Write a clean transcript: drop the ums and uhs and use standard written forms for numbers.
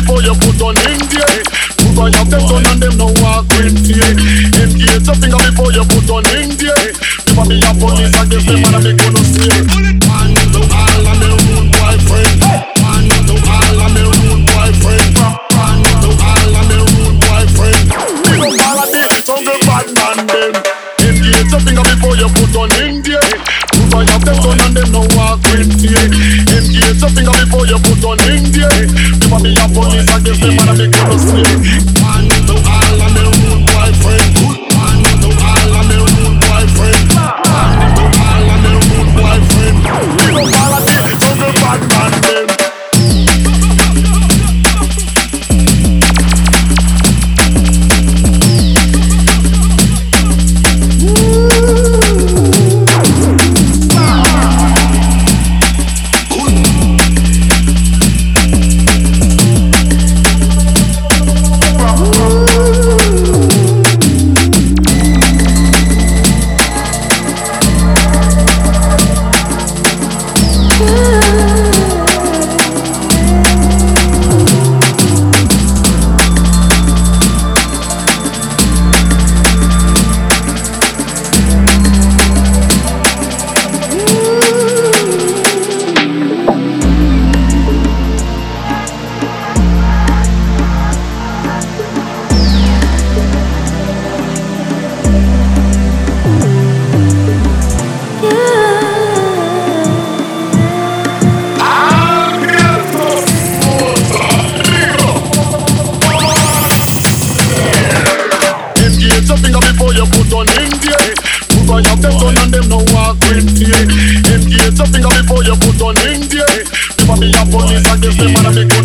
before you put on India. Move on your them gun and them no walk with you. Engage your finger before you put on India. Never be a police against them and they gonna steal. Man to all of me rude boyfriend. Man to all of me rude boyfriend. Man to all of me rude boyfriend. Big up all of these jungle bad man them. Engage your finger before you put on India. Move on your them gun and them no walk with you. Engage your finger before you put on India. Never be a police against them and they gonna steal. Man to all of me rude boyfriend. Man to all of me rude boyfriend. Man to all of me rude boyfriend. Big up all of these jungle bad man them. Before you put on India, move on your them gun and them no walk with you. Engage your finger before you put on India. Never be a police against them and make